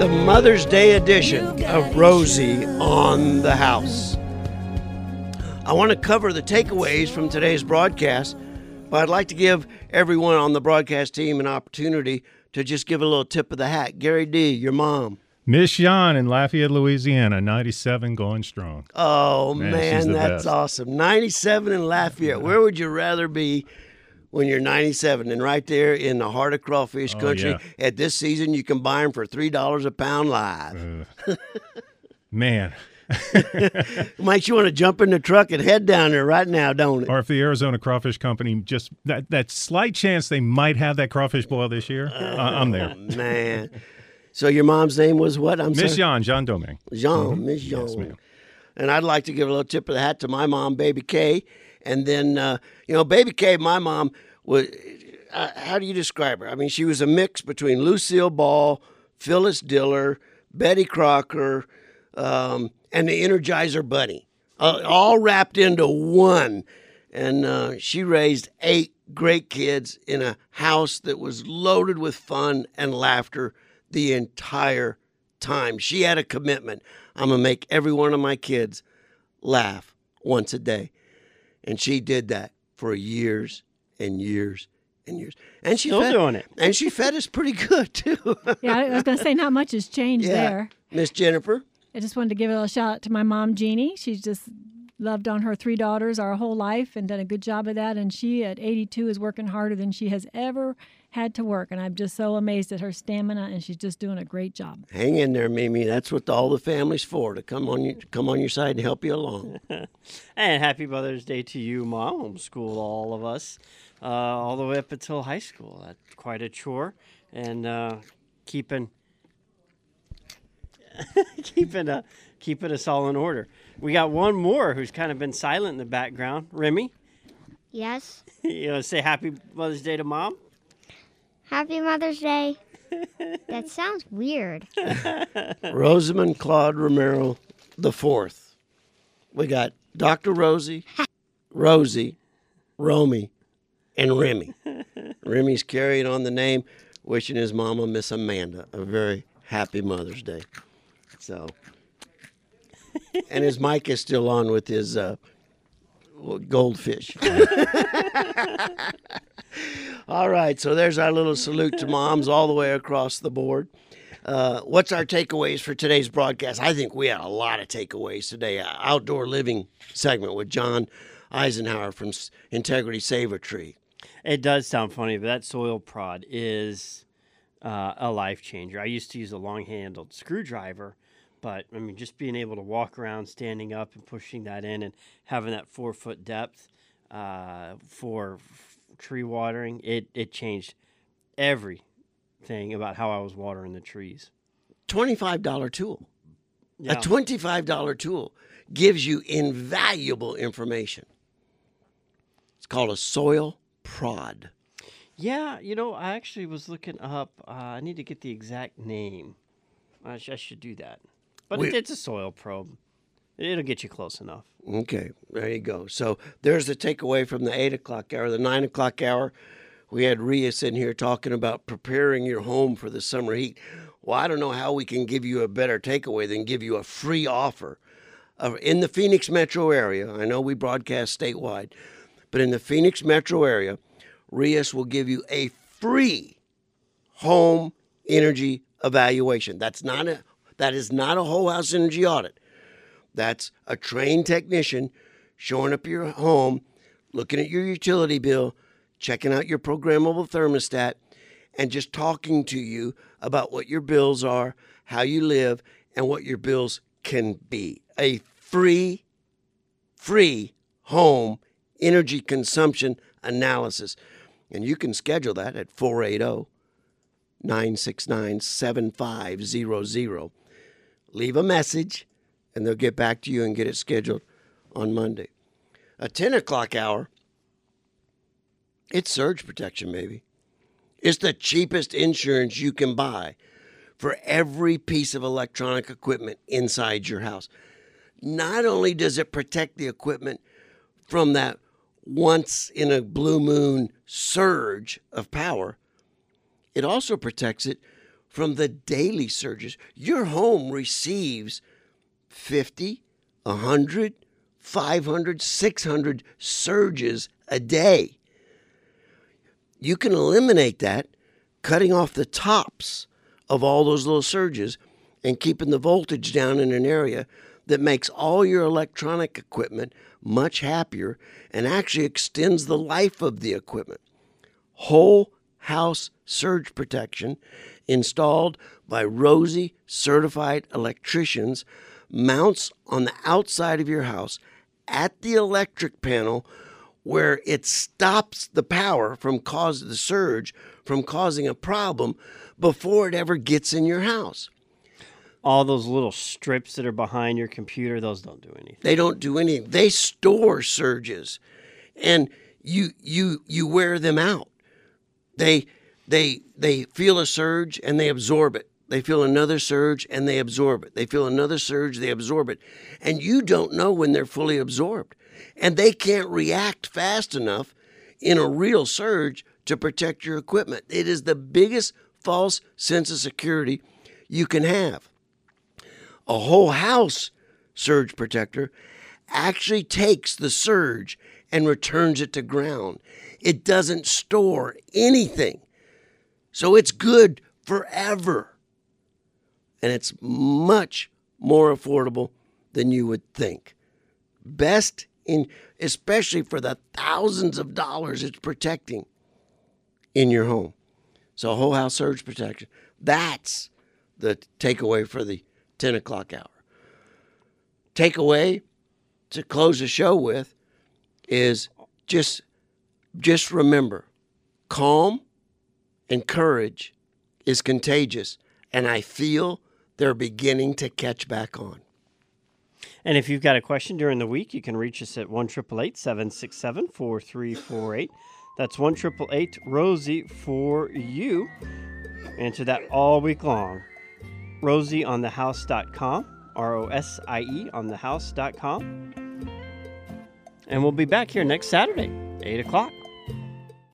the Mother's Day edition of Rosie on the House. I want to cover the takeaways from today's broadcast, but I'd like to give everyone on the broadcast team an opportunity to just give a little tip of the hat. Gary D., your mom. Miss Jean in Lafayette, Louisiana, 97 going strong. Oh, Man, man, that's best. awesome. 97 in Lafayette. Where would you rather be when you're 97? And right there in the heart of crawfish country. Yeah. At this season, you can buy them for $3 a pound live. Man. Makes you want to jump in the truck and head down there right now, don't it? Or if the Arizona Crawfish Company, just that slight chance they might have that crawfish boil this year, I'm there. Man. So your mom's name was what? Miss Jean Domingue. Jean, Miss Jean. Yes, ma'am. And I'd like to give a little tip of the hat to my mom, Baby Kay. And then, Baby Kay, my mom, was, how do you describe her? I mean, she was a mix between Lucille Ball, Phyllis Diller, Betty Crocker, and the Energizer Bunny, all wrapped into one. And she raised 8 great kids in a house that was loaded with fun and laughter the entire time. She had a commitment. I'm going to make every one of my kids laugh once a day. And she did that for years and years and years. And she Still doing it. And she fed us pretty good, too. Yeah, I was going to say not much has changed there. Miss Jennifer? I just wanted to give a little shout out to my mom, Jeannie. She's just loved on her 3 daughters our whole life and done a good job of that. And she, at 82, is working harder than she has ever had to work. And I'm just so amazed at her stamina, and she's just doing a great job. Hang in there, Mimi. That's what all the family's for, to come on your side and help you along. And happy Mother's Day to you, Mom. Homeschooled all of us all the way up until high school. That's quite a chore. And keeping us all in order. We got one more who's kind of been silent in the background. Remy, Yes. you want to say happy Mother's Day to Mom? Happy Mother's Day. That sounds weird. Rosamond Claude Romero the Fourth. We got Dr. Rosie, Rosie, Romy, and Remy. Remy's carrying on the name, wishing his mama, Miss Amanda, a very happy Mother's Day. So, and his mic is still on with his goldfish. All right, so there's our little salute to moms all the way across the board. What's our takeaways for today's broadcast? I think we had a lot of takeaways today. Outdoor living segment with John Eisenhower from Integrity Save a Tree. It does sound funny, but that soil prod is a life changer. I used to use a long-handled screwdriver, but I mean, just being able to walk around, standing up, and pushing that in, and having that 4-foot depth for tree watering, it changed everything about how I was watering the trees. $25 tool. Yeah. A $25 tool gives you invaluable information. It's called a soil prod. Yeah, I actually was looking up. I need to get the exact name. I should do that. But it's a soil probe. It'll get you close enough. Okay, there you go. So there's the takeaway from the 8 o'clock hour. The 9 o'clock hour, we had Rias in here talking about preparing your home for the summer heat. Well, I don't know how we can give you a better takeaway than give you a free offer. In the Phoenix metro area, I know we broadcast statewide, but in the Phoenix metro area, Rias will give you a free home energy evaluation. That is not a whole house energy audit. That's a trained technician showing up your home, looking at your utility bill, checking out your programmable thermostat, and just talking to you about what your bills are, how you live, and what your bills can be. A free home energy consumption analysis. And you can schedule that at 480-969-7500. Leave a message, and they'll get back to you and get it scheduled on Monday. A 10 o'clock hour, it's surge protection, baby. It's the cheapest insurance you can buy for every piece of electronic equipment inside your house. Not only does it protect the equipment from that once in a blue moon surge of power, it also protects it from the daily surges. Your home receives 50, 100, 500, 600 surges a day. You can eliminate that, cutting off the tops of all those little surges and keeping the voltage down in an area that makes all your electronic equipment much happier and actually extends the life of the equipment. Whole house surge protection installed by Rosie certified electricians mounts on the outside of your house at the electric panel where it stops the power from causing the surge from causing a problem before it ever gets in your house. All those little strips that are behind your computer, those don't do anything. They don't do anything. They store surges, and you wear them out. They feel a surge and they absorb it. They feel another surge and they absorb it. They feel another surge, they absorb it. And you don't know when they're fully absorbed. And they can't react fast enough in a real surge to protect your equipment. It is the biggest false sense of security you can have. A whole house surge protector actually takes the surge and returns it to ground. It doesn't store anything. So it's good forever. And it's much more affordable than you would think. Best in, especially for the thousands of dollars it's protecting in your home. So whole house surge protection. That's the takeaway for the 10 o'clock hour. Takeaway to close the show with is just remember, calm and courage is contagious, and I feel they're beginning to catch back on. And if you've got a question during the week, you can reach us at 1-888-767-4348. That's 1-888-ROSIE for you. Answer that all week long. RosieOnTheHouse.com, ROSIE on thehouse.com. And we'll be back here next Saturday, 8 o'clock.